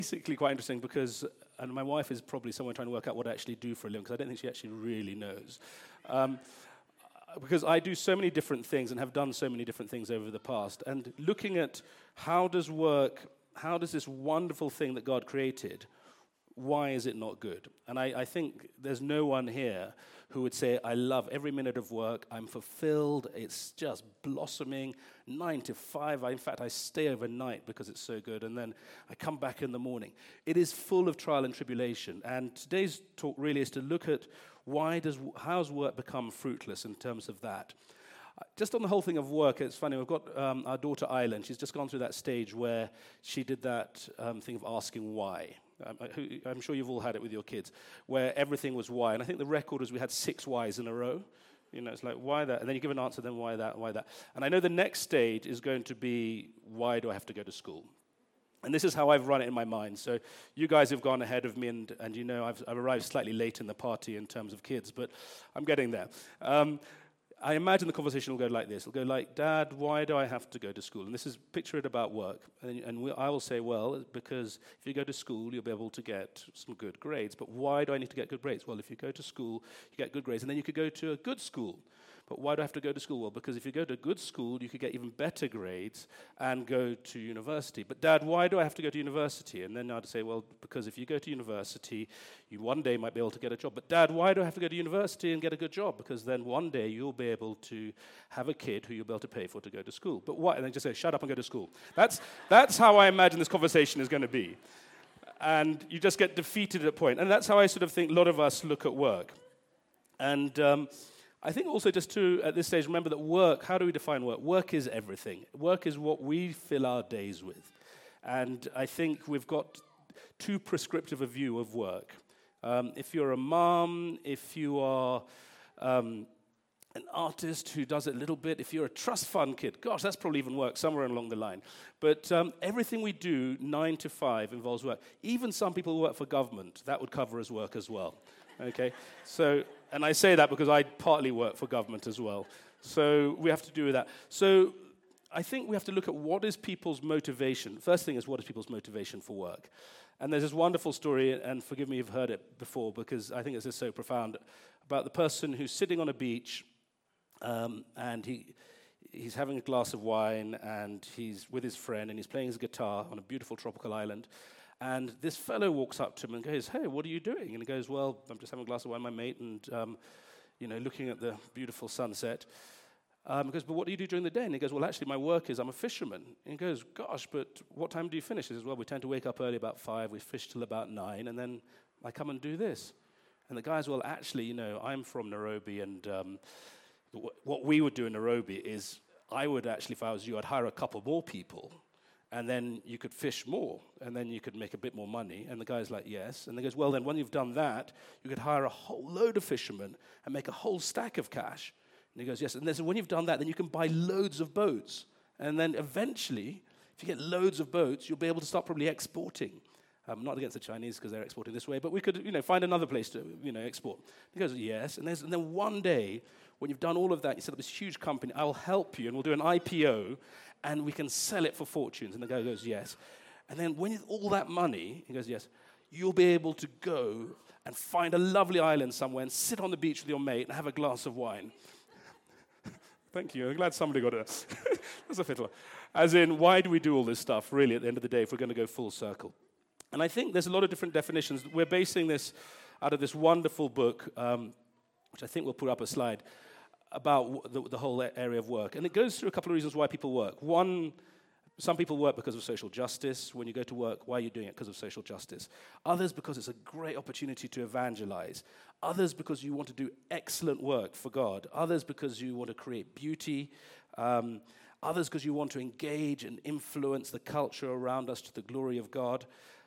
basically quite interesting because, and my wife is probably somewhere trying to work out what I actually do for a living, because I don't think she actually really knows. Because I do so many different things and have done so many different things over the past, and looking at how does this wonderful thing that God created, why is it not good? And I think there's no one here who would say, I love every minute of work, I'm fulfilled, it's just blossoming, 9 to 5. In fact, I stay overnight because it's so good, and then I come back in the morning. It is full of trial and tribulation, and today's talk really is to look at how's work become fruitless in terms of that. Just on the whole thing of work, it's funny, we've got our daughter Island, she's just gone through that stage where she did that thing of asking why. I'm sure you've all had it with your kids, where everything was why. And I think the record was we had 6 whys in a row. You know, it's like, why that? And then you give an answer, then why that, why that. And I know the next stage is going to be, why do I have to go to school? And this is how I've run it in my mind. So you guys have gone ahead of me, and you know I've arrived slightly late in the party in terms of kids, but I'm getting there. I imagine the conversation will go like this. It'll go like, Dad, why do I have to go to school? And this is, picture it about work. And I will say, well, because if you go to school, you'll be able to get some good grades. But why do I need to get good grades? Well, if you go to school, you get good grades, and then you could go to a good school. But why do I have to go to school? Well, because if you go to a good school, you could get even better grades and go to university. But Dad, why do I have to go to university? And then I'd say, well, because if you go to university, you one day might be able to get a job. But Dad, why do I have to go to university and get a good job? Because then one day you'll be able to have a kid who you'll be able to pay for to go to school. But why? And then just say, shut up and go to school. That's how I imagine this conversation is going to be. And you just get defeated at a point. And that's how I sort of think a lot of us look at work. And I think also just to, at this stage, remember that work, how do we define work? Work is everything. Work is what we fill our days with. And I think we've got too prescriptive a view of work. If you're a mom, if you are an artist who does it a little bit, if you're a trust fund kid, gosh, that's probably even work somewhere along the line. But everything we do, 9 to 5, involves work. Even some people who work for government, that would cover as work as well. Okay, so, and I say that because I partly work for government as well. So we have to do with that. So I think we have to look at what is people's motivation. First thing is, what is people's motivation for work? And there's this wonderful story, and forgive me if you've heard it before, because I think this is so profound, about the person who's sitting on a beach, and he's having a glass of wine, and he's with his friend, and he's playing his guitar on a beautiful tropical island. And this fellow walks up to him and goes, hey, what are you doing? And he goes, well, I'm just having a glass of wine with my mate and, looking at the beautiful sunset. He goes, but what do you do during the day? And he goes, well, actually, my work is I'm a fisherman. And he goes, gosh, but what time do you finish? He says, well, we tend to wake up early about 5, we fish till about 9, and then I come and do this. And the guy's, well, actually, I'm from Nairobi, and what we would do in Nairobi is I would actually, if I was you, I'd hire a couple more people, and then you could fish more, and then you could make a bit more money. And the guy's like, yes. And he goes, well, then when you've done that, you could hire a whole load of fishermen and make a whole stack of cash. And he goes, yes. And then so when you've done that, then you can buy loads of boats. And then eventually, if you get loads of boats, you'll be able to start probably exporting. Not against the Chinese because they're exporting this way, but we could, find another place to, export. He goes, yes. And then one day, when you've done all of that, you set up this huge company, I'll help you, and we'll do an IPO, and we can sell it for fortunes. And the guy goes, yes. And then when all that money, he goes, yes, you'll be able to go and find a lovely island somewhere and sit on the beach with your mate and have a glass of wine. Thank you. I'm glad somebody got it. That's a fiddler. As in, why do we do all this stuff, really, at the end of the day, if we're going to go full circle? And I think there's a lot of different definitions. We're basing this out of this wonderful book, which I think we'll put up a slide, about the whole area of work. And it goes through a couple of reasons why people work. One, some people work because of social justice. When you go to work, why are you doing it? Because of social justice. Others because it's a great opportunity to evangelize. Others because you want to do excellent work for God. Others because you want to create beauty. Others because you want to engage and influence the culture around us to the glory of God.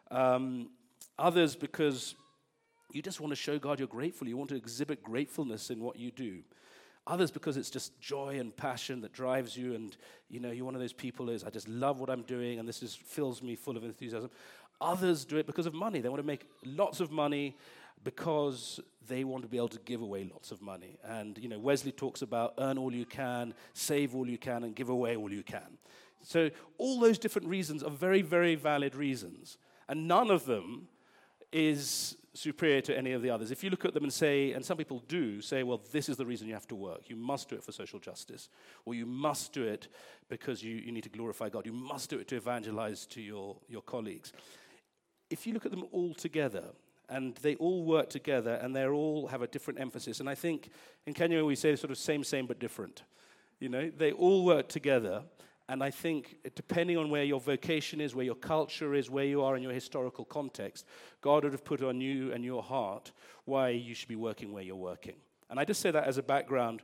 Others because you just want to show God you're grateful. You want to exhibit gratefulness in what you do. Others because it's just joy and passion that drives you, and you're one of those people who is, I just love what I'm doing, and this just fills me full of enthusiasm. Others do it because of money. They want to make lots of money because they want to be able to give away lots of money. And Wesley talks about earn all you can, save all you can, and give away all you can. So all those different reasons are very, very valid reasons. And none of them is superior to any of the others. If you look at them and say, and some people do say, well, this is the reason you have to work. You must do it for social justice. Or you must do it because you need to glorify God. You must do it to evangelize to your colleagues. If you look at them all together, and they all work together, and they all have a different emphasis. And I think in Kenya we say sort of same but different. You know, they all work together. And I think, depending on where your vocation is, where your culture is, where you are in your historical context, God would have put on you and your heart why you should be working where you're working. And I just say that as a background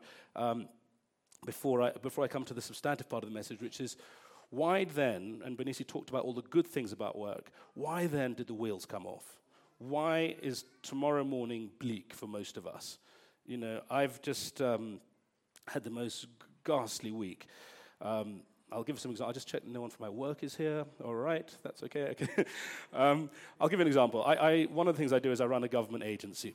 before I come to the substantive part of the message, which is, why then, and Benisi talked about all the good things about work, why then did the wheels come off? Why is tomorrow morning bleak for most of us? You know, I've just had the most ghastly week. I'll give some examples. I just checked no one from my work is here. All right, that's okay. I'll give you an example. One of the things I do is I run a government agency.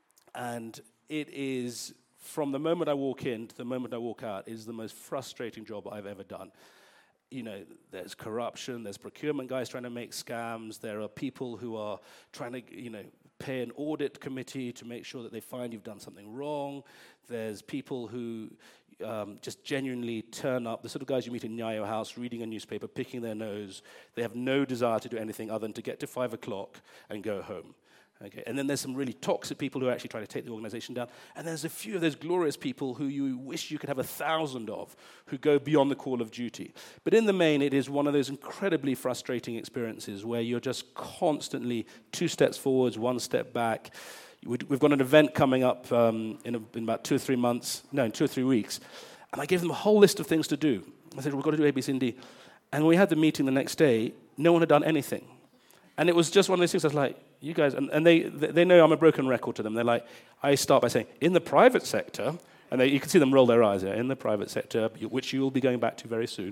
And it is, from the moment I walk in to the moment I walk out, is the most frustrating job I've ever done. You know, there's corruption, there's procurement guys trying to make scams, there are people who are trying to, pay an audit committee to make sure that they find you've done something wrong. There's people who just genuinely turn up, the sort of guys you meet in Nyayo House, reading a newspaper, picking their nose. They have no desire to do anything other than to get to 5 o'clock and go home. Okay, and then there's some really toxic people who are actually trying to take the organization down. And there's a few of those glorious people who you wish you could have 1,000 of, who go beyond the call of duty. But in the main, it is one of those incredibly frustrating experiences where you're just constantly 2 steps forwards, 1 step back. We've got an event coming up in about 2 or 3 months, no, in 2 or 3 weeks. And I gave them a whole list of things to do. I said, we've got to do A, B, C, and D. And when we had the meeting the next day, no one had done anything. And it was just one of those things I was like, you guys, and they know I'm a broken record to them. They're like, I start by saying, in the private sector, and you can see them roll their eyes here, in the private sector, which you will be going back to very soon,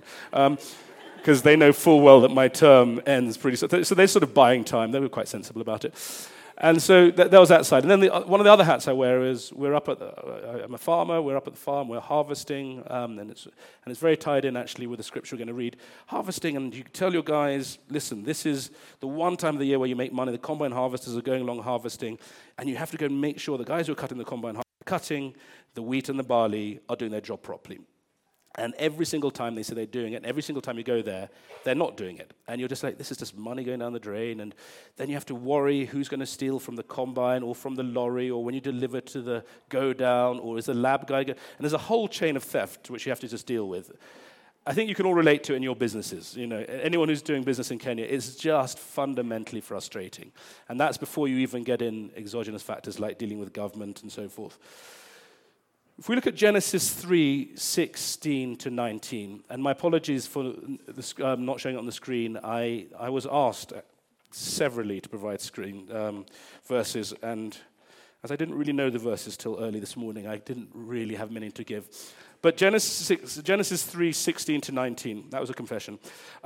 because they know full well that my term ends pretty soon. So they're sort of buying time. They were quite sensible about it. And so that was that side. And then one of the other hats I wear is I'm a farmer, we're up at the farm, we're harvesting, and it's very tied in actually with the scripture we're going to read. Harvesting, and you tell your guys, listen, this is the one time of the year where you make money. The combine harvesters are going along harvesting, and you have to go and make sure the guys who are cutting the combine, cutting the wheat and the barley are doing their job properly. And every single time they say they're doing it, and every single time you go there, they're not doing it. And you're just like, this is just money going down the drain. And then you have to worry who's going to steal from the combine or from the lorry, or when you deliver to the go down, or is the lab guy And there's a whole chain of theft which you have to just deal with. I think you can all relate to it in your businesses. You know, anyone who's doing business in Kenya, it's just fundamentally frustrating. And that's before you even get in exogenous factors like dealing with government and so forth. If we look at Genesis 3:16 to 19, and my apologies for not showing it on the screen, I was asked severally to provide screen verses, and as I didn't really know the verses till early this morning, I didn't really have many to give. But Genesis 3:16 to 19, that was a confession.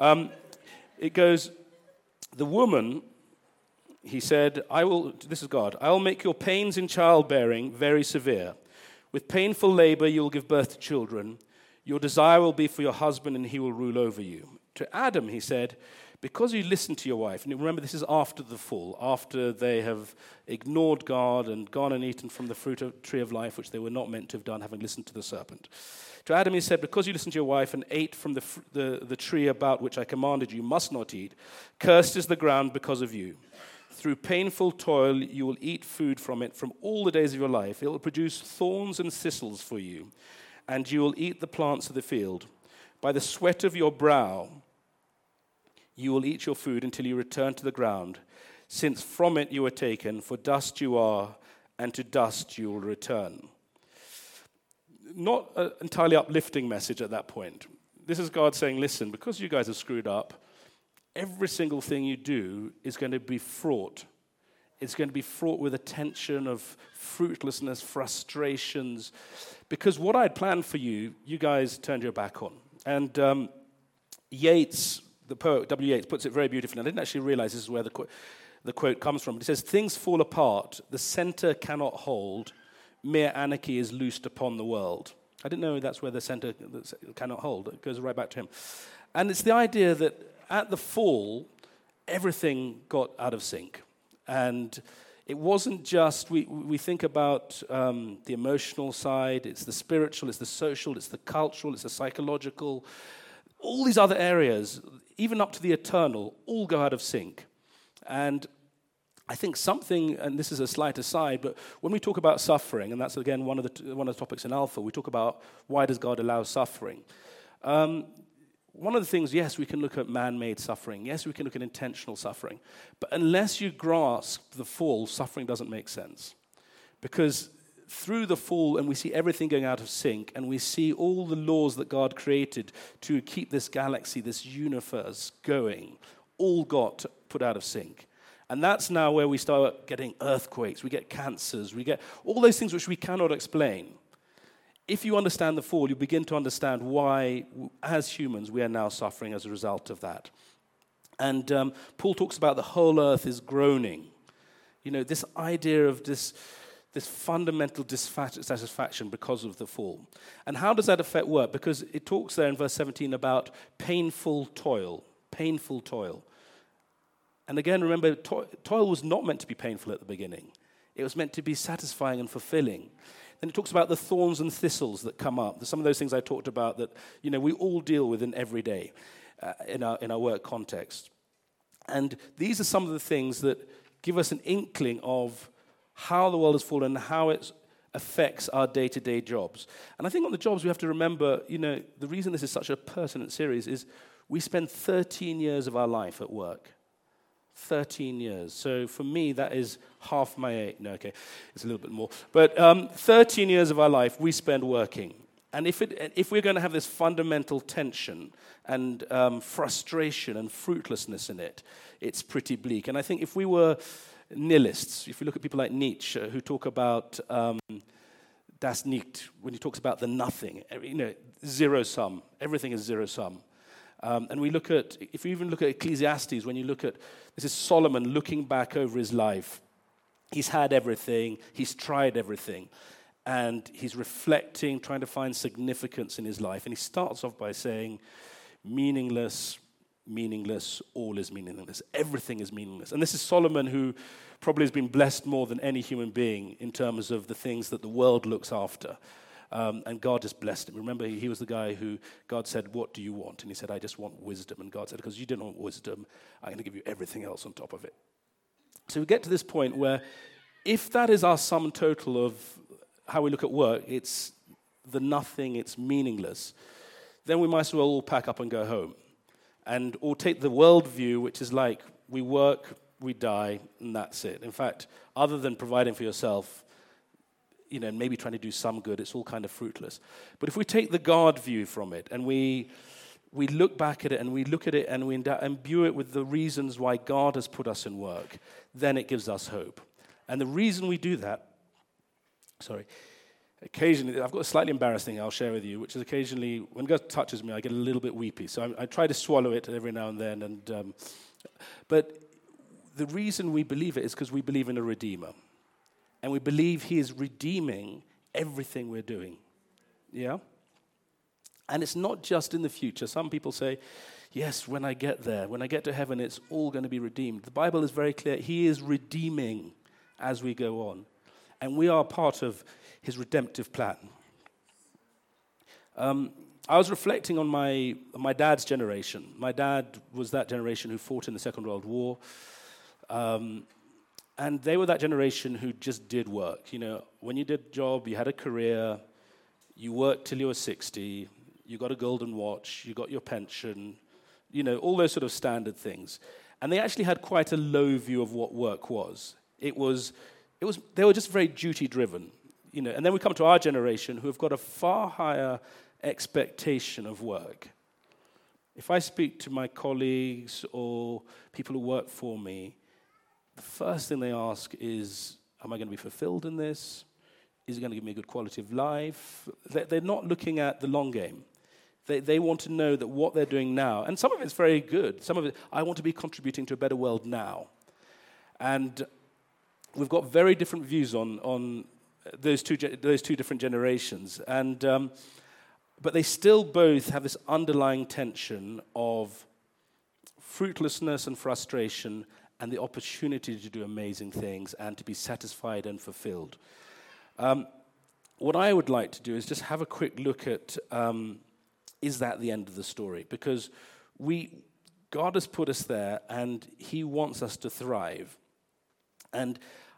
It goes, the woman, he said, this is God, I will make your pains in childbearing very severe. With painful labor, you will give birth to children. Your desire will be for your husband, and he will rule over you. To Adam, he said, because you listened to your wife, and remember this is after the fall, after they have ignored God and gone and eaten from the tree of life, which they were not meant to have done, having listened to the serpent. To Adam, he said, because you listened to your wife and ate from the tree about which I commanded you must not eat, cursed is the ground because of you. Through painful toil, you will eat food from it from all the days of your life. It will produce thorns and thistles for you, and you will eat the plants of the field. By the sweat of your brow, you will eat your food until you return to the ground, since from it you were taken, for dust you are, and to dust you will return. Not an entirely uplifting message at that point. This is God saying, listen, because you guys have screwed up, every single thing you do is going to be fraught. It's going to be fraught with a tension of fruitlessness, frustrations, because what I'd planned for you, you guys turned your back on. And Yeats, the poet W. Yeats, puts it very beautifully. I didn't actually realize this is where the quote comes from. But he says, things fall apart, the center cannot hold, mere anarchy is loosed upon the world. I didn't know that's where the center cannot hold. It goes right back to him. And it's the idea that at the fall, everything got out of sync. And it wasn't just, we think about the emotional side, it's the spiritual, it's the social, it's the cultural, it's the psychological. All these other areas, even up to the eternal, all go out of sync. And I think something, and this is a slight aside, but when we talk about suffering, and that's again one of the topics in Alpha, we talk about why does God allow suffering. One of the things, yes, we can look at man-made suffering. Yes, we can look at intentional suffering. But unless you grasp the fall, suffering doesn't make sense. Because through the fall, and we see everything going out of sync, and we see all the laws that God created to keep this galaxy, this universe going, all got put out of sync. And that's now where we start getting earthquakes, we get cancers, we get all those things which we cannot explain. If you understand the fall, you begin to understand why, as humans, we are now suffering as a result of that. And Paul talks about the whole earth is groaning. You know, this idea of this fundamental dissatisfaction because of the fall. And how does that affect work? Because it talks there in verse 17 about painful toil. Painful toil. And again, remember, toil was not meant to be painful at the beginning. It was meant to be satisfying and fulfilling. Then it talks about the thorns and thistles that come up. There's some of those things I talked about that, you know, we all deal with in every day in our work context. And these are some of the things that give us an inkling of how the world has fallen and how it affects our day-to-day jobs. And I think on the jobs we have to remember, you know, the reason this is such a pertinent series is we spend 13 years of our life at work. 13 years. So for me, that is half my age. No, okay, it's a little bit more. But 13 years of our life we spend working. And if we're going to have this fundamental tension and frustration and fruitlessness in it, it's pretty bleak. And I think if we were nihilists, if you look at people like Nietzsche, who talk about das Nichts, when he talks about the nothing, you know, zero sum, everything is zero sum. And we look at, if you even look at Ecclesiastes, when you look at, this is Solomon looking back over his life. He's had everything, he's tried everything, and he's reflecting, trying to find significance in his life. And he starts off by saying, meaningless, meaningless, all is meaningless. Everything is meaningless. And this is Solomon, who probably has been blessed more than any human being in terms of the things that the world looks after. And God just blessed him. Remember, he was the guy who God said, what do you want? And he said, I just want wisdom. And God said, because you didn't want wisdom, I'm going to give you everything else on top of it. So we get to this point where if that is our sum total of how we look at work, it's the nothing, it's meaningless, then we might as well all pack up and go home. Or take the world view, which is like, we work, we die, and that's it. In fact, other than providing for yourself, you know, maybe trying to do some good, it's all kind of fruitless. But if we take the God view from it, and we look back at it, and we look at it, and we imbue it with the reasons why God has put us in work, then it gives us hope. And the reason we do that, occasionally, I've got a slightly embarrassing thing I'll share with you, which is occasionally, when God touches me, I get a little bit weepy. So I try to swallow it every now and then. But the reason we believe it is because we believe in a Redeemer. And we believe he is redeeming everything we're doing. Yeah? And it's not just in the future. Some people say, yes, when I get there, when I get to heaven, it's all going to be redeemed. The Bible is very clear. He is redeeming as we go on. And we are part of his redemptive plan. I was reflecting on my dad's generation. My dad was that generation who fought in the Second World War. And they were that generation who just did work. You know, when you did a job, you had a career, you worked till you were 60, you got a golden watch, you got your pension, you know, all those sort of standard things. And they actually had quite a low view of what work was. They were just very duty-driven, you know. And then we come to our generation who have got a far higher expectation of work. If I speak to my colleagues or people who work for me, the first thing they ask is, am I going to be fulfilled in this? Is it going to give me a good quality of life? They're not looking at the long game. They want to know that what they're doing now, and some of it's very good. Some of it, I want to be contributing to a better world now. And we've got very different views on those two different generations. But they still both have this underlying tension of fruitlessness and frustration, and the opportunity to do amazing things and to be satisfied and fulfilled. What I would like to do is just have a quick look at, is that the end of the story? Because God has put us there, and he wants us to thrive. And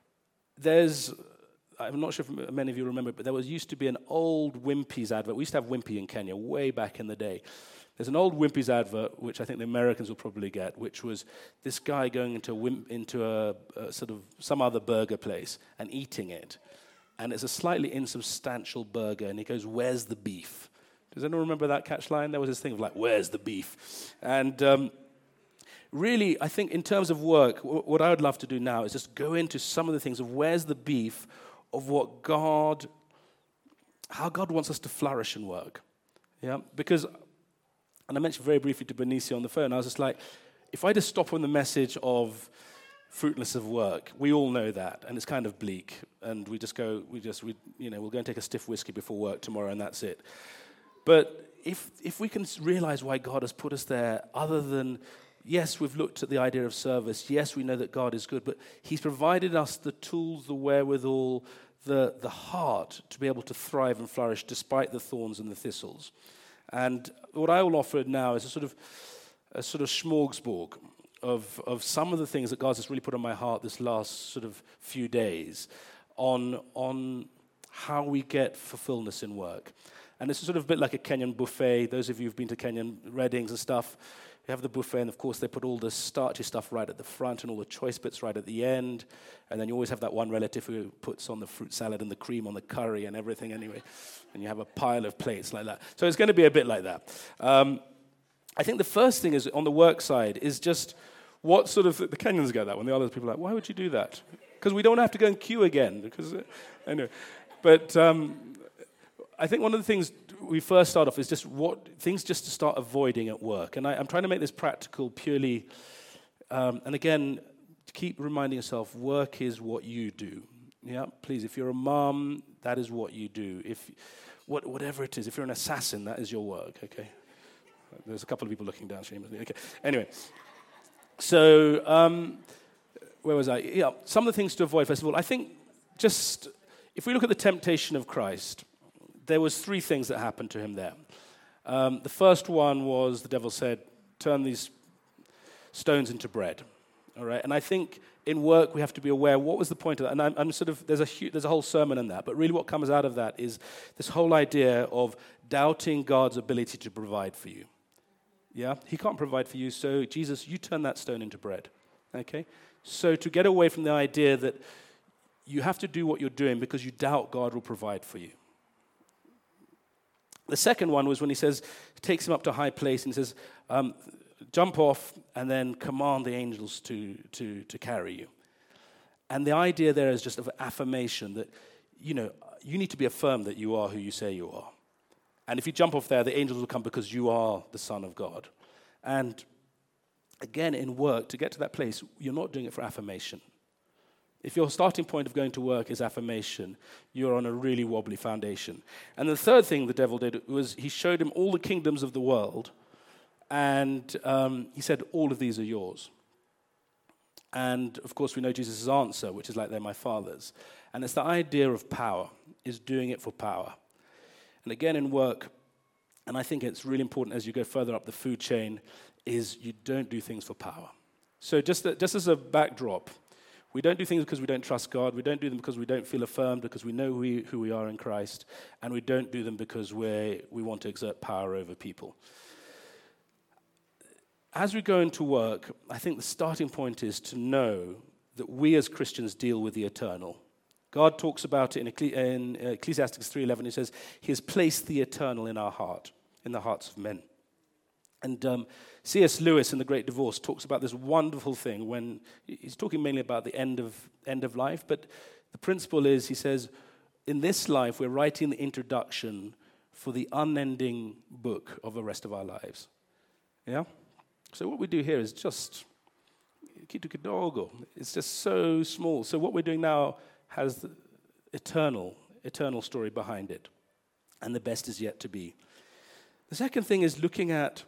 I'm not sure if many of you remember, but used to be an old Wimpy's advert. We used to have Wimpy in Kenya way back in the day. There's an old Wimpy's advert, which I think the Americans will probably get, which was this guy going into a sort of some other burger place and eating it. And it's a slightly insubstantial burger, and he goes, "Where's the beef?" Does anyone remember that catch line? There was this thing of like, "Where's the beef?" And really, I think in terms of work, what I would love to do now is just go into some of the things of where's the beef of how God wants us to flourish in work. Yeah, because, and I mentioned very briefly to Benicio on the phone, I was just like, if I just stop on the message of fruitlessness of work, we all know that, and it's kind of bleak, and we'll go and take a stiff whiskey before work tomorrow, and that's it. But if we can realize why God has put us there, other than, yes, we've looked at the idea of service, yes, we know that God is good, but he's provided us the tools, the wherewithal, the heart to be able to thrive and flourish despite the thorns and the thistles. And what I will offer now is a sort of smorgasbord of some of the things that God has really put on my heart this last sort of few days on how we get fulfillment in work. And it's sort of a bit like a Kenyan buffet. Those of you who've been to Kenyan weddings and stuff, you have the buffet, and of course they put all the starchy stuff right at the front and all the choice bits right at the end. And then you always have that one relative who puts on the fruit salad and the cream on the curry and everything anyway. And you have a pile of plates like that. So it's going to be a bit like that. I think the first thing is on the work side is just what sort of, the Kenyans get that when the other people are like, why would you do that? Because we don't have to go and queue again. Because anyway, but I think one of the things we first start off is just things just to start avoiding at work. And I'm trying to make this practical purely, and again, keep reminding yourself, work is what you do. Yeah, please, if you're a mom, that is what you do. Whatever it is, if you're an assassin, that is your work, okay? There's a couple of people looking down, shamelessly. Okay, anyway. So, where was I? Yeah, some of the things to avoid, first of all, I think just, if we look at the temptation of Christ, there was 3 things that happened to him there. The first one was the devil said, turn these stones into bread. All right, and I think in work we have to be aware what was the point of that. And I'm sort of there's a whole sermon in that, but really what comes out of that is this whole idea of doubting God's ability to provide for you. Yeah, he can't provide for you, so Jesus, you turn that stone into bread. Okay, so to get away from the idea that you have to do what you're doing because you doubt God will provide for you. The second one was when he takes him up to a high place and says, jump off and then command the angels to carry you. And the idea there is just of affirmation that, you need to be affirmed that you are who you say you are. And if you jump off there, the angels will come because you are the Son of God. And again, in work, to get to that place, you're not doing it for affirmation. If your starting point of going to work is affirmation, you're on a really wobbly foundation. And the third thing the devil did was he showed him all the kingdoms of the world, and he said, all of these are yours. And, of course, we know Jesus' answer, which is like, they're my Father's. And it's the idea of power, is doing it for power. And again, in work, and I think it's really important as you go further up the food chain, is you don't do things for power. So just as a backdrop, we don't do things because we don't trust God. We don't do them because we don't feel affirmed, because we know who we are in Christ. And we don't do them because we want to exert power over people. As we go into work, I think the starting point is to know that we as Christians deal with the eternal. God talks about it in Ecclesiastes 3:11. He says, he has placed the eternal in our heart, in the hearts of men. And C.S. Lewis in The Great Divorce talks about this wonderful thing when he's talking mainly about the end of life, but the principle is, he says, in this life we're writing the introduction for the unending book of the rest of our lives. Yeah? So what we do here is just kitu kidogo. It's just so small. So what we're doing now has the eternal story behind it. And the best is yet to be. The second thing is looking at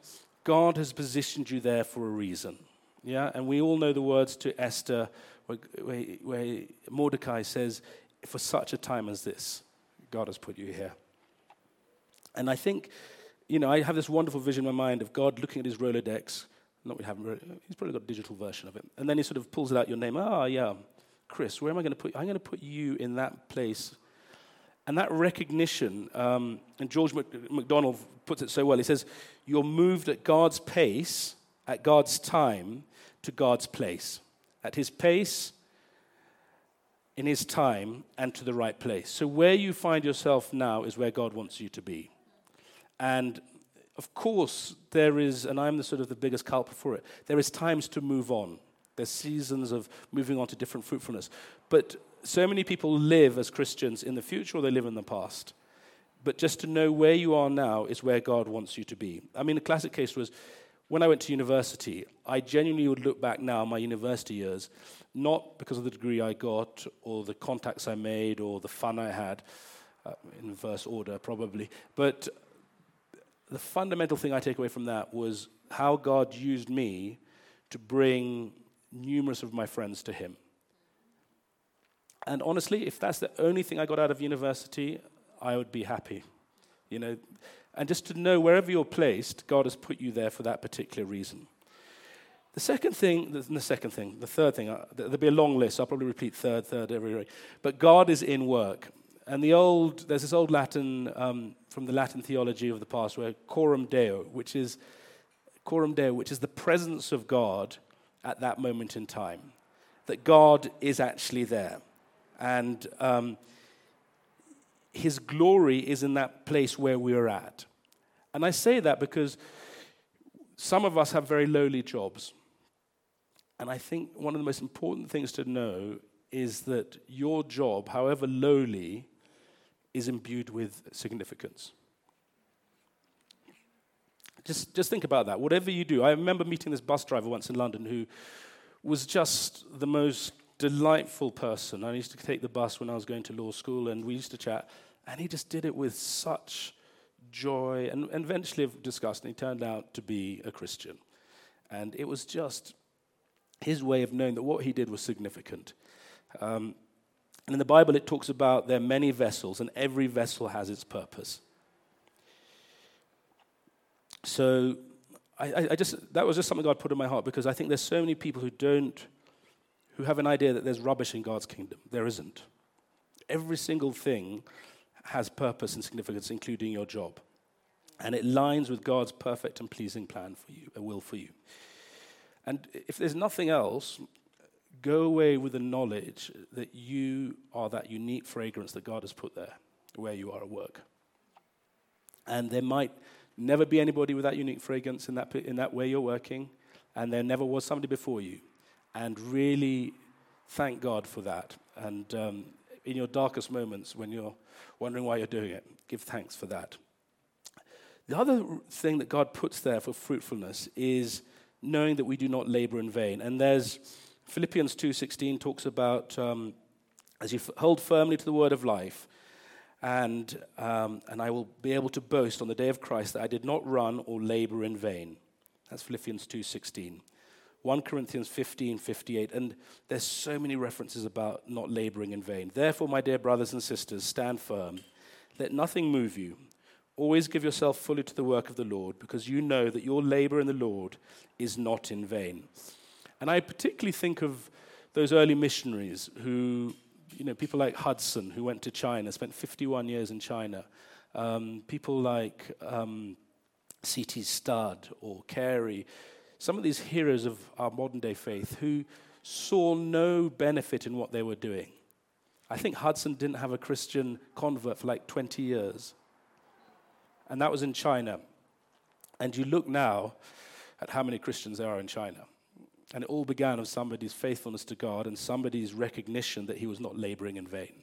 God has positioned you there for a reason. Yeah, and we all know the words to Esther where Mordecai says, for such a time as this, God has put you here. And I think, I have this wonderful vision in my mind of God looking at his Rolodex. Not we haven't, he's probably got a digital version of it. And then he sort of pulls it out your name. Yeah, Chris, where am I going to put you? I'm going to put you in that place. And that recognition, and George MacDonald puts it so well, he says, you're moved at God's pace, at God's time, to God's place. At his pace, in his time, and to the right place. So where you find yourself now is where God wants you to be. And of course, there is, and I'm the biggest culprit for it, there is times to move on. There's seasons of moving on to different fruitfulness. But so many people live as Christians in the future or they live in the past. But just to know where you are now is where God wants you to be. I mean, the classic case was when I went to university, I genuinely would look back now on my university years, not because of the degree I got or the contacts I made or the fun I had, in reverse order probably, but the fundamental thing I take away from that was how God used me to bring numerous of my friends to him. And honestly, if that's the only thing I got out of university, I would be happy. And just to know wherever you're placed, God has put you there for that particular reason. The third thing, there'll be a long list, so I'll probably repeat third, every. But God is in work. And there's this old Latin, from the Latin theology of the past, where coram Deo, which is the presence of God at that moment in time. That God is actually there. And his glory is in that place where we're at. And I say that because some of us have very lowly jobs. And I think one of the most important things to know is that your job, however lowly, is imbued with significance. Just think about that. Whatever you do. I remember meeting this bus driver once in London who was just the most delightful person. I used to take the bus when I was going to law school, and we used to chat, and he just did it with such joy, and eventually discussed, and he turned out to be a Christian. And it was just his way of knowing that what he did was significant. And in the Bible, it talks about there are many vessels, and every vessel has its purpose. So that was just something God put in my heart, because I think there's so many people who have an idea that there's rubbish in God's kingdom. There isn't. Every single thing has purpose and significance, including your job. And it lines with God's perfect and pleasing plan for you, a will for you. And if there's nothing else, go away with the knowledge that you are that unique fragrance that God has put there, where you are at work. And there might never be anybody with that unique fragrance in that way you're working, and there never was somebody before you. And really thank God for that. And in your darkest moments, when you're wondering why you're doing it, give thanks for that. The other thing that God puts there for fruitfulness is knowing that we do not labor in vain. And there's Philippians 2:16 talks about as you hold firmly to the word of life, and I will be able to boast on the day of Christ that I did not run or labor in vain. That's Philippians 2:16. 1 Corinthians 15:58, and there's so many references about not laboring in vain. Therefore, my dear brothers and sisters, stand firm. Let nothing move you. Always give yourself fully to the work of the Lord, because you know that your labor in the Lord is not in vain. And I particularly think of those early missionaries who, people like Hudson, who went to China, spent 51 years in China. People like C.T. Studd or Carey, some of these heroes of our modern-day faith who saw no benefit in what they were doing. I think Hudson didn't have a Christian convert for like 20 years. And that was in China. And you look now at how many Christians there are in China. And it all began with somebody's faithfulness to God and somebody's recognition that he was not laboring in vain.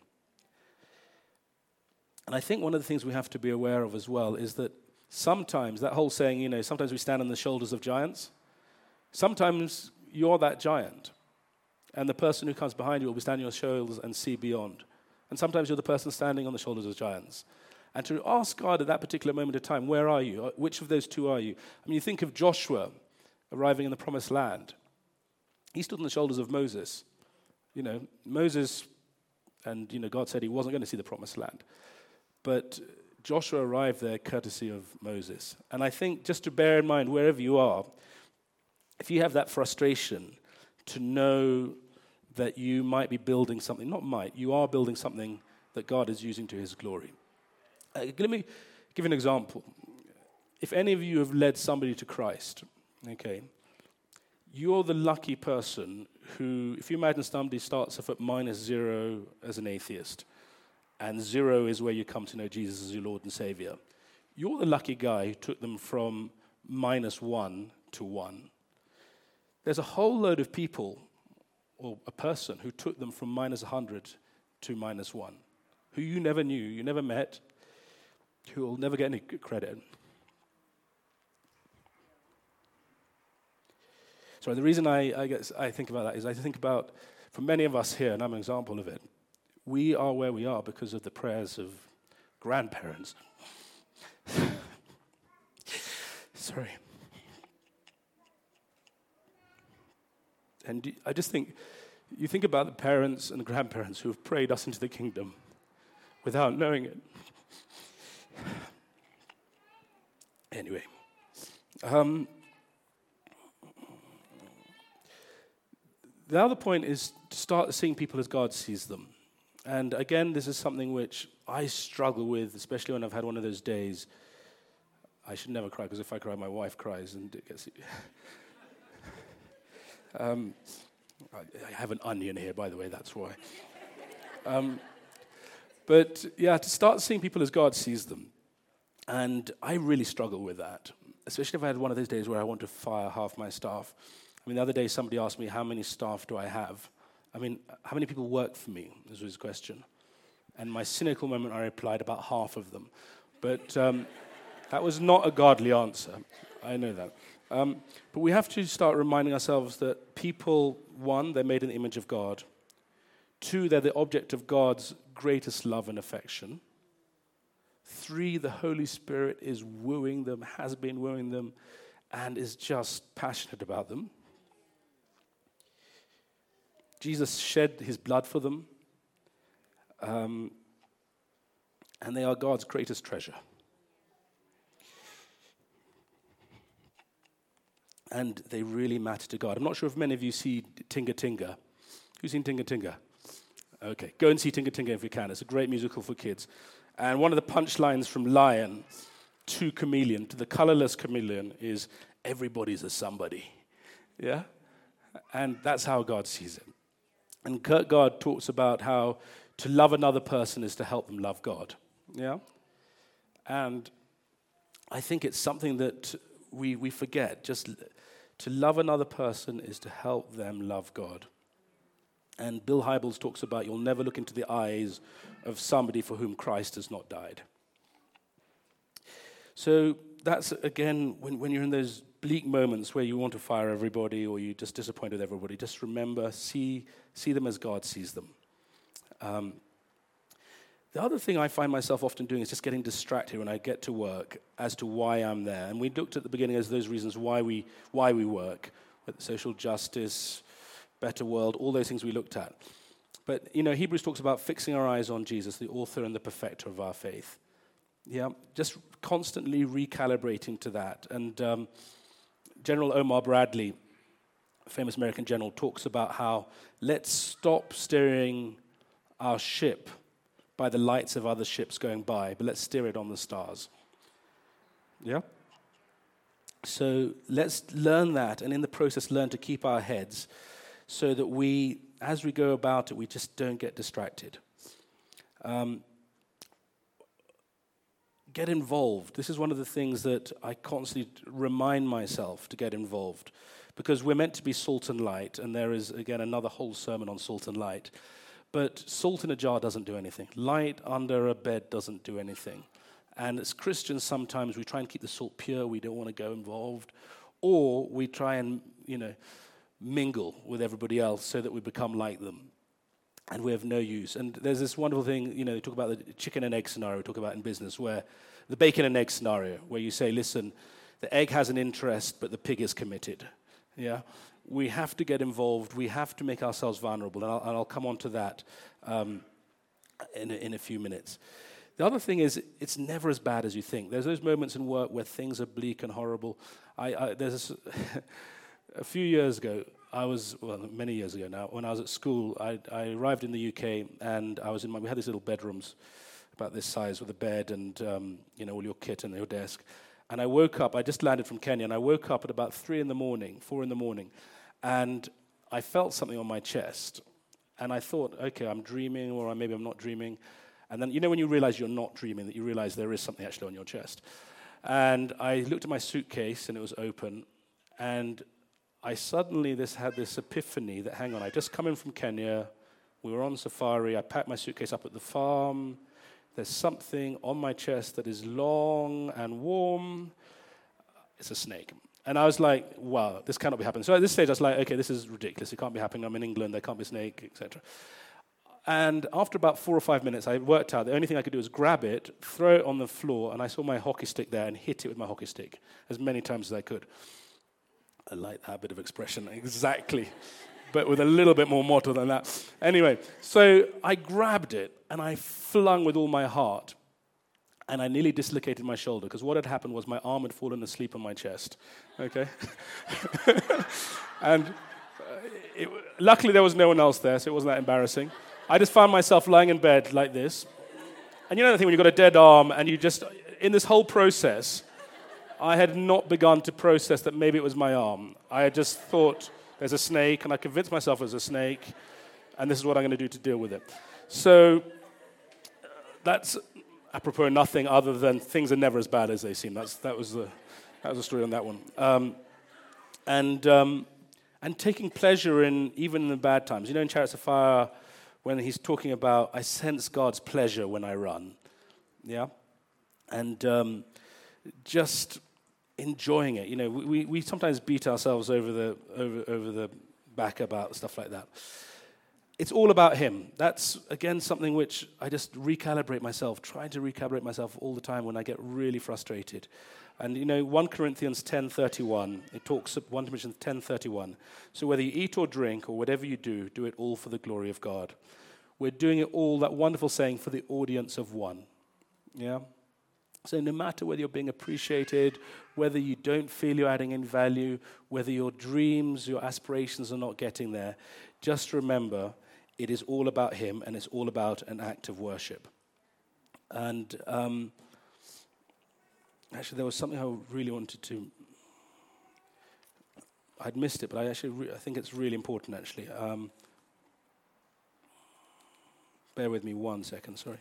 And I think one of the things we have to be aware of as well is that sometimes, that whole saying, sometimes we stand on the shoulders of giants. Sometimes you're that giant. And the person who comes behind you will be standing on your shoulders and see beyond. And sometimes you're the person standing on the shoulders of giants. And to ask God at that particular moment of time, where are you? Which of those two are you? I mean, you think of Joshua arriving in the promised land. He stood on the shoulders of Moses. Moses, and, God said he wasn't going to see the promised land. But Joshua arrived there courtesy of Moses. And I think just to bear in mind, wherever you are, if you have that frustration to know that you might be building something, you are building something that God is using to his glory. Let me give you an example. If any of you have led somebody to Christ, okay, you're the lucky person who, if you imagine somebody starts off at -0 as an atheist, and 0 is where you come to know Jesus as your Lord and Savior, you're the lucky guy who took them from -1 to 1. There's a whole load of people, or a person, who took them from -100 to -1, who you never knew, you never met, who will never get any credit. So the reason I think about that is I think about, for many of us here, and I'm an example of it, we are where we are because of the prayers of grandparents. Sorry. And I just think, you think about the parents and the grandparents who have prayed us into the kingdom without knowing it. Anyway. The other point is to start seeing people as God sees them. And again, this is something which I struggle with, especially when I've had one of those days. I should never cry, because if I cry, my wife cries, and it gets... I have an onion here, by the way, that's why. But yeah, to start seeing people as God sees them. And I really struggle with that, especially if I had one of those days where I want to fire half my staff. I mean, the other day somebody asked me, how many staff do I have? I mean, how many people work for me? This was his question. And my cynical moment, I replied, about half of them. But that was not a godly answer. I know that. But we have to start reminding ourselves that people, 1, they're made in the image of God. 2, they're the object of God's greatest love and affection. 3, the Holy Spirit is wooing them, has been wooing them, and is just passionate about them. Jesus shed his blood for them, and they are God's greatest treasure. And they really matter to God. I'm not sure if many of you see Tinga Tinga. Who's seen Tinga Tinga? Okay, go and see Tinga Tinga if you can. It's a great musical for kids. And one of the punchlines from Lion to Chameleon, to the colorless chameleon, is everybody's a somebody. Yeah? And that's how God sees it. And Kierkegaard talks about how to love another person is to help them love God. Yeah? And I think it's something that we forget. Just to love another person is to help them love God. And Bill Hybels talks about you'll never look into the eyes of somebody for whom Christ has not died. So that's, again, when you're in those bleak moments where you want to fire everybody or you're just disappointed with everybody, just remember, see them as God sees them. The other thing I find myself often doing is just getting distracted when I get to work as to why I'm there. And we looked at the beginning as those reasons why we work, with social justice, better world, all those things we looked at. But, Hebrews talks about fixing our eyes on Jesus, the author and the perfecter of our faith. Yeah, just constantly recalibrating to that. And General Omar Bradley, a famous American general, talks about how let's stop steering our ship by the lights of other ships going by, but let's steer it on the stars. Yeah? So let's learn that, and in the process learn to keep our heads so that we, as we go about it, we just don't get distracted. Get involved. This is one of the things that I constantly remind myself to get involved, because we're meant to be salt and light, and there is, again, another whole sermon on salt and light. But salt in a jar doesn't do anything. Light under a bed doesn't do anything. And as Christians, sometimes we try and keep the salt pure. We don't want to go involved. Or we try and, mingle with everybody else so that we become like them. and we're of no use. And there's this wonderful thing, you talk about the chicken and egg scenario we talk about in business, where the bacon and egg scenario, where you say, listen, the egg has an interest, but the pig is committed. Yeah, we have to get involved. We have to make ourselves vulnerable, and I'll come on to that in a few minutes. The other thing is, it's never as bad as you think. There's those moments in work where things are bleak and horrible. There's a few years ago, many years ago now, when I was at school, I arrived in the UK, and we had these little bedrooms about this size with a bed and all your kit and your desk. And I woke up, I just landed from Kenya, and I woke up at about 4 in the morning, and I felt something on my chest. And I thought, okay, I'm dreaming, or maybe I'm not dreaming. And then, when you realize you're not dreaming, that you realize there is something actually on your chest. And I looked at my suitcase, and it was open. And I suddenly had this epiphany that, hang on, I just come in from Kenya. We were on safari. I packed my suitcase up at the farm. There's something on my chest that is long and warm. It's a snake. And I was like, wow, this cannot be happening. So at this stage, I was like, okay, this is ridiculous. It can't be happening. I'm in England. There can't be a snake, etc. And after about 4 or 5 minutes, I worked out the only thing I could do was grab it, throw it on the floor, and I saw my hockey stick there and hit it with my hockey stick as many times as I could. I like that bit of expression, exactly, but with a little bit more motto than that. Anyway, so I grabbed it, and I flung with all my heart, and I nearly dislocated my shoulder, because what had happened was my arm had fallen asleep on my chest, okay? And luckily there was no one else there, so it wasn't that embarrassing. I just found myself lying in bed like this. And you know the thing when you've got a dead arm and you just, in this whole process, I had not begun to process that maybe it was my arm. I had just thought there's a snake, and I convinced myself there's a snake, and this is what I'm going to do to deal with it. So that's apropos nothing other than things are never as bad as they seem. That was the story on that one. And taking pleasure even in the bad times. In Chariots of Fire, when he's talking about, I sense God's pleasure when I run. Yeah? And just enjoying it. We sometimes beat ourselves over the back about stuff like that. It's all about him. That's, again, something which I just recalibrate myself, trying to recalibrate myself all the time when I get really frustrated. And 1 Corinthians 10:31, it talks, 1 Corinthians 10:31, so whether you eat or drink or whatever you do, do it all for the glory of God. We're doing it all, that wonderful saying, for the audience of one. Yeah? So no matter whether you're being appreciated, whether you don't feel you're adding any value, whether your dreams, your aspirations are not getting there, just remember, it is all about him, and it's all about an act of worship. And actually, there was something I really wanted to. I'd missed it, but I think it's really important. Actually, bear with me 1 second. Sorry.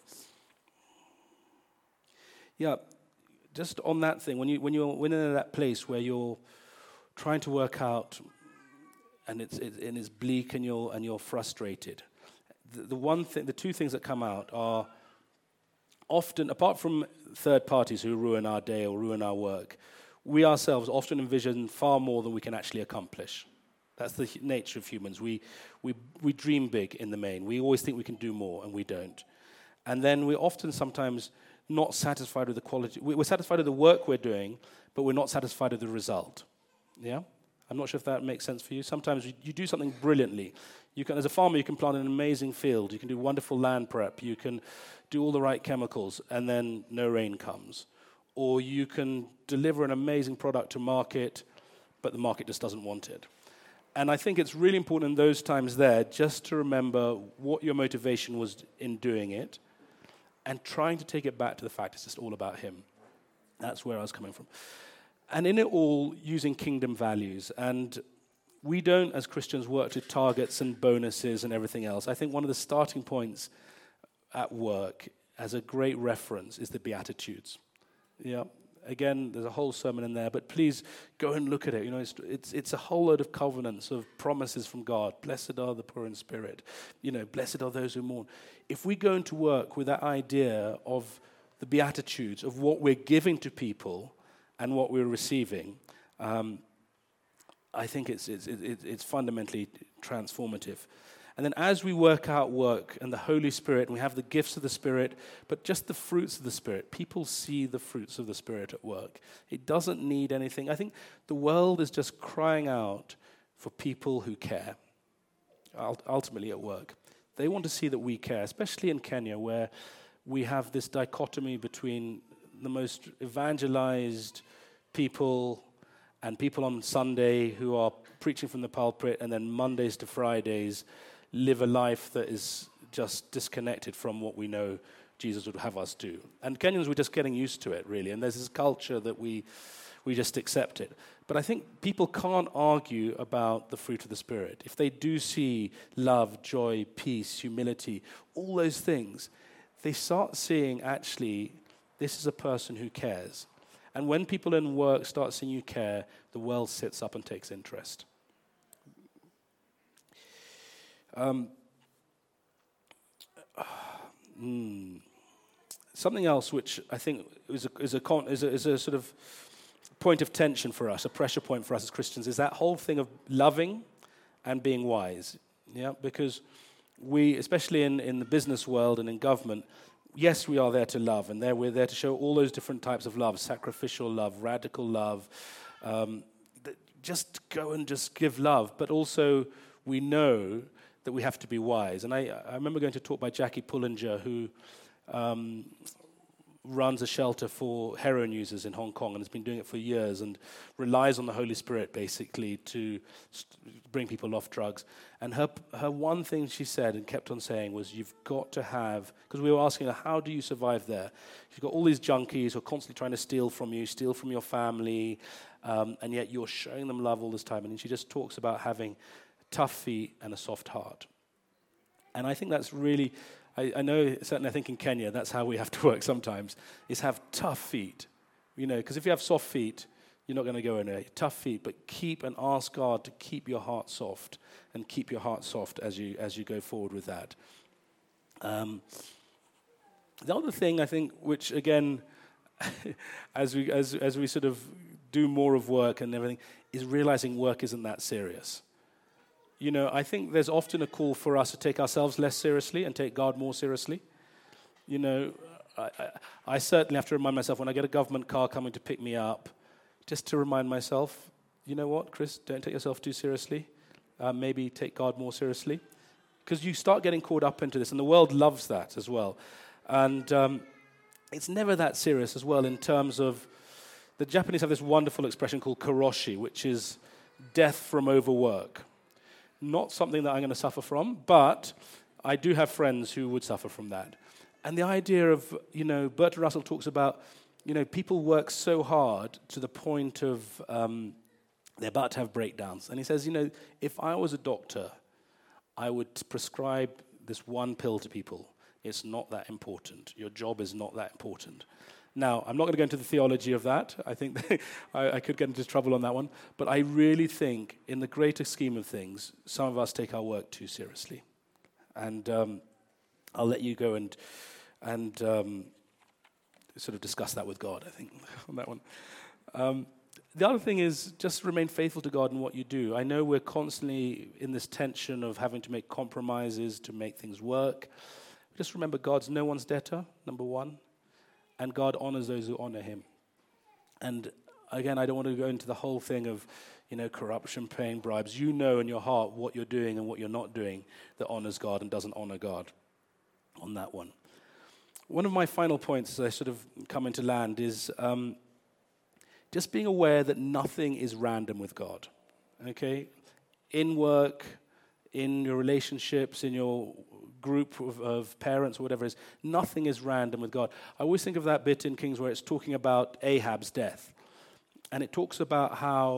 Yeah, just on that thing, when you're in that place where you're trying to work out, and it's bleak, and you're frustrated. The two things that come out are often, apart from third parties who ruin our day or ruin our work, we ourselves often envision far more than we can actually accomplish. That's the nature of humans. We dream big in the main. We always think we can do more, and we don't. And then we're often sometimes not satisfied with the quality. We're satisfied with the work we're doing, but we're not satisfied with the result. Yeah? I'm not sure if that makes sense for you. Sometimes you do something brilliantly. As a farmer, you can plant an amazing field. You can do wonderful land prep. You can do all the right chemicals, and then no rain comes. Or you can deliver an amazing product to market, but the market just doesn't want it. And I think it's really important in those times there just to remember what your motivation was in doing it, and trying to take it back to the fact it's just all about him. That's where I was coming from. And in it all, using kingdom values. And we don't, as Christians, work to targets and bonuses and everything else. I think one of the starting points at work, as a great reference, is the Beatitudes. Yeah. Again, there's a whole sermon in there, but please go and look at it. It's a whole load of covenants, of promises from God. Blessed are the poor in spirit. Blessed are those who mourn. If we go into work with that idea of the Beatitudes, of what we're giving to people and what we're receiving, I think it's fundamentally transformative. And then as we work out work and the Holy Spirit, and we have the gifts of the Spirit, but just the fruits of the Spirit, people see the fruits of the Spirit at work. It doesn't need anything. I think the world is just crying out for people who care, ultimately at work. They want to see that we care, especially in Kenya, where we have this dichotomy between the most evangelized people and people on Sunday who are preaching from the pulpit, and then Mondays to Fridays live a life that is just disconnected from what we know Jesus would have us do. And Kenyans were just getting used to it, really, and there's this culture that we just accept it. But I think people can't argue about the fruit of the Spirit. If they do see love, joy, peace, humility, all those things, they start seeing, actually, this is a person who cares. And when people in work start seeing you care, the world sits up and takes interest. Something else which I think is a sort of point of tension for us, a pressure point for us as Christians, is that whole thing of loving and being wise. Yeah, because we, especially in the business world and in government, yes, we are there to love, and we're there to show all those different types of love: sacrificial love, radical love, just go and just give love. But also, we know that we have to be wise. And I remember going to talk by Jackie Pullinger, who runs a shelter for heroin users in Hong Kong and has been doing it for years and relies on the Holy Spirit, basically, to bring people off drugs. And her one thing she said and kept on saying was, you've got to have, because we were asking her, how do you survive there? You've got all these junkies who are constantly trying to steal from you, steal from your family, and yet you're showing them love all this time. And she just talks about having tough feet and a soft heart. And I think that's really, I know, certainly I think in Kenya, that's how we have to work sometimes, is have tough feet. You know, because if you have soft feet, you're not going to go anywhere. Tough feet, but keep and ask God to keep your heart soft, and keep your heart soft as you go forward with that. The other thing I think, which again, as we sort of do more of work and everything, is realizing work isn't that serious. You know, I think there's often a call for us to take ourselves less seriously and take God more seriously. You know, I certainly have to remind myself when I get a government car coming to pick me up, just to remind myself, you know what, Chris, don't take yourself too seriously. Maybe take God more seriously. Because you start getting caught up into this, and the world loves that as well. And it's never that serious as well in terms of, the Japanese have this wonderful expression called karoshi, which is death from overwork. Not something that I'm going to suffer from, but I do have friends who would suffer from that. And the idea of, you know, Bertrand Russell talks about, you know, people work so hard to the point of they're about to have breakdowns. And he says, you know, if I was a doctor, I would prescribe this one pill to people. It's not that important. Your job is not that important. Now, I'm not going to go into the theology of that. I think I could get into trouble on that one. But I really think, in the greater scheme of things, some of us take our work too seriously. And I'll let you go and sort of discuss that with God, I think, on that one. The other thing is just remain faithful to God in what you do. I know we're constantly in this tension of having to make compromises to make things work. Just remember, God's no one's debtor, number one. And God honors those who honor him. And again, I don't want to go into the whole thing of, you know, corruption, paying bribes. You know in your heart what you're doing and what you're not doing that honors God and doesn't honor God on that one. One of my final points as I sort of come into land is just being aware that nothing is random with God. Okay? In work, in your relationships, in your group of parents or whatever it is, nothing is random with God. I always think of that bit in Kings where it's talking about Ahab's death. And it talks about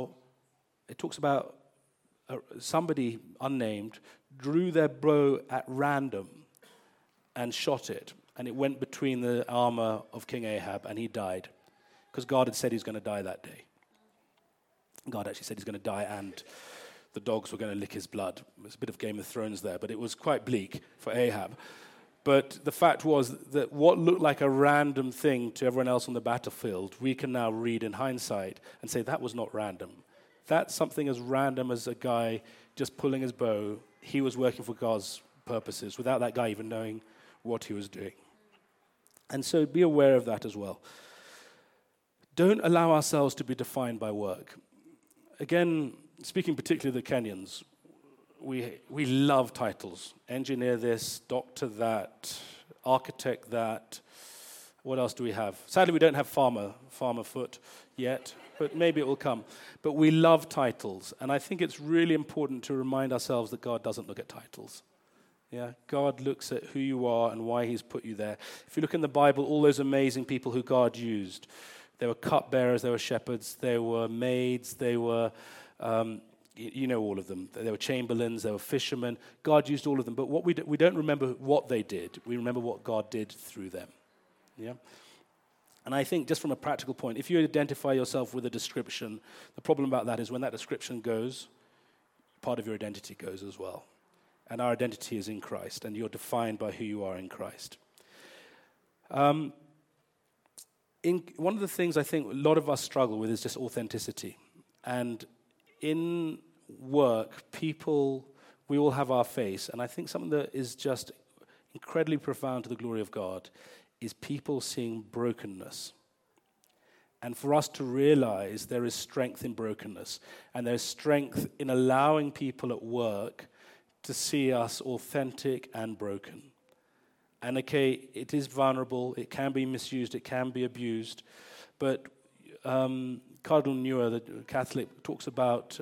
somebody unnamed drew their bow at random and shot it. And it went between the armor of King Ahab, and he died. Because God had said he was going to die that day. God actually said he's going to die, and the dogs were going to lick his blood. There's a bit of Game of Thrones there, but it was quite bleak for Ahab. But the fact was that what looked like a random thing to everyone else on the battlefield, we can now read in hindsight and say that was not random. That's something as random as a guy just pulling his bow he was working for God's purposes without that guy even knowing what he was doing. And so be aware of that as well. Don't allow ourselves to be defined by work. Again, speaking particularly of the Kenyans, we love titles. Engineer this, doctor that, architect that. What else do we have? Sadly, we don't have farmer foot yet, but maybe it will come. But we love titles, and I think it's really important to remind ourselves that God doesn't look at titles. Yeah, God looks at who you are and why he's put you there. If you look in the Bible, all those amazing people who God used, there were cupbearers, there were shepherds, there were maids, they were, you know all of them. There were chamberlains, there were fishermen. God used all of them, but what we don't remember what they did. We remember what God did through them. Yeah, and I think just from a practical point, if you identify yourself with a description, the problem about that is when that description goes, part of your identity goes as well. And our identity is in Christ, and you're defined by who you are in Christ. One of the things I think a lot of us struggle with is just authenticity. And in work, we all have our face. And I think something that is just incredibly profound to the glory of God is people seeing brokenness. And for us to realize there is strength in brokenness, and there's strength in allowing people at work to see us authentic and broken. And okay, it is vulnerable, it can be misused, it can be abused, but Cardinal Newar, the Catholic, talks about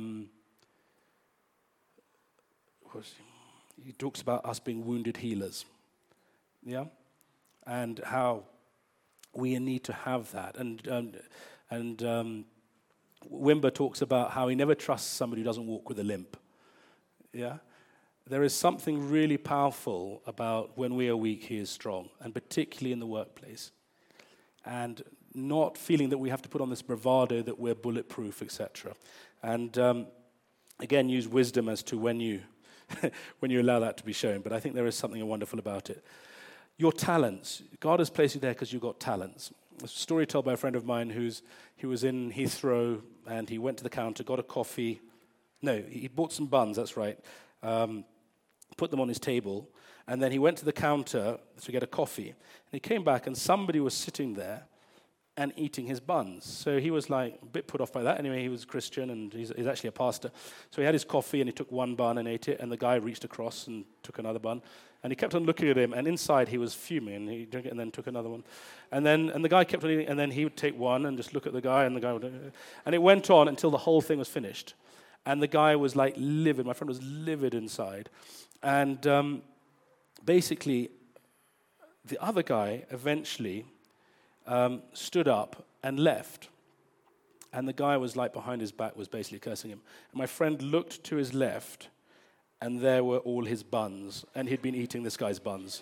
he talks about us being wounded healers, yeah, and how we need to have that. And Wimber talks about how he never trusts somebody who doesn't walk with a limp. Yeah, there is something really powerful about when we are weak, he is strong, and particularly in the workplace. And not feeling that we have to put on this bravado that we're bulletproof, etc. And again, use wisdom as to when you when you allow that to be shown. But I think there is something wonderful about it. Your talents. God has placed you there because you've got talents. There's a story told by a friend of mine he was in Heathrow and he went to the counter, got a coffee. No, he bought some buns, that's right. Put them on his table. And then he went to the counter to get a coffee. And he came back and somebody was sitting there and eating his buns. So he was like a bit put off by that. Anyway, he was Christian and he's actually a pastor. So he had his coffee and he took one bun and ate it, and the guy reached across and took another bun. And he kept on looking at him, and inside he was fuming, and he drank it and then took another one. And the guy kept on eating, and then he would take one and just look at the guy, and the guy would... And it went on until the whole thing was finished. And the guy was like livid. My friend was livid inside. And basically, the other guy eventually stood up and left. And the guy was like behind his back, was basically cursing him. And my friend looked to his left, and there were all his buns. And he'd been eating this guy's buns.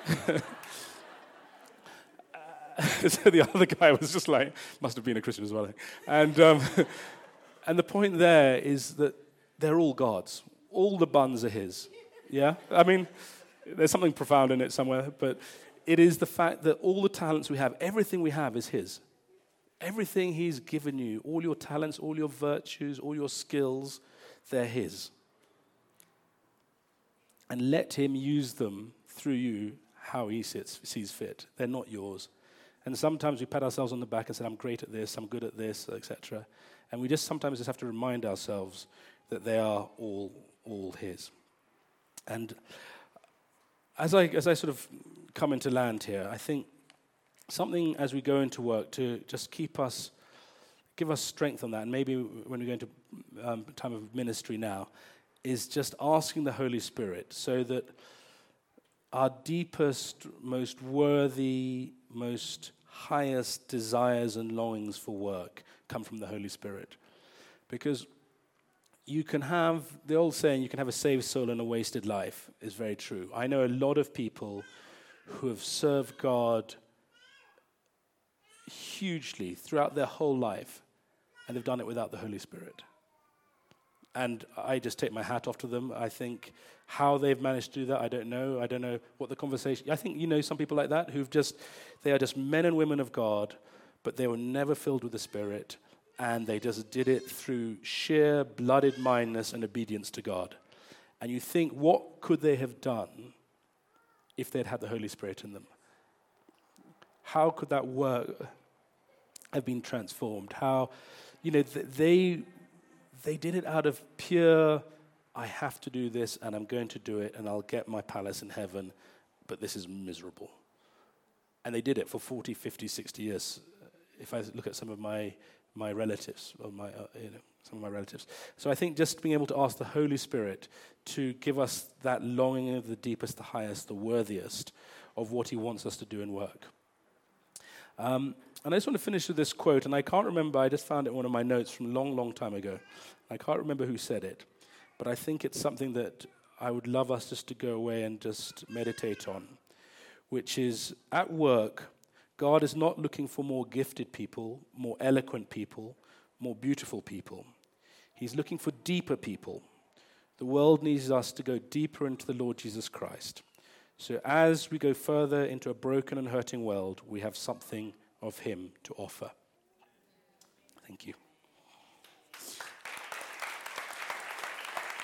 So the other guy was just like, must have been a Christian as well. And the point there is that they're all God's. All the buns are his. Yeah? I mean, there's something profound in it somewhere, but it is the fact that all the talents we have, everything we have is his. Everything he's given you, all your talents, all your virtues, all your skills, they're his. And let him use them through you how he sees fit. They're not yours. And sometimes we pat ourselves on the back and say, I'm great at this, I'm good at this, etc. And we sometimes have to remind ourselves that they are all his. And as I sort of come into land here, I think something as we go into work to just give us strength on that, and maybe when we go into time of ministry now, is just asking the Holy Spirit so that our deepest, most worthy, most highest desires and longings for work come from the Holy Spirit. Because you can have, the old saying, you can have a saved soul and a wasted life is very true. I know a lot of people who have served God hugely throughout their whole life, and they've done it without the Holy Spirit. And I just take my hat off to them. I think how they've managed to do that, I don't know. I don't know what the conversation... I think you know some people like that they are just men and women of God, but they were never filled with the Spirit, and they just did it through sheer blooded mindedness and obedience to God. And you think, what could they have done if they'd had the Holy Spirit in them? How could that work have been transformed? How, they did it out of pure, I have to do this, and I'm going to do it, and I'll get my palace in heaven, but this is miserable. And they did it for 40, 50, 60 years. If I look at some of my relatives, or some of my relatives. So I think just being able to ask the Holy Spirit to give us that longing of the deepest, the highest, the worthiest of what he wants us to do and work. And I just want to finish with this quote, and I can't remember, I just found it in one of my notes from a long, long time ago. I can't remember who said it, but I think it's something that I would love us just to go away and just meditate on, which is, at work, God is not looking for more gifted people, more eloquent people, more beautiful people. He's looking for deeper people. The world needs us to go deeper into the Lord Jesus Christ. So as we go further into a broken and hurting world, we have something of him to offer. Thank you.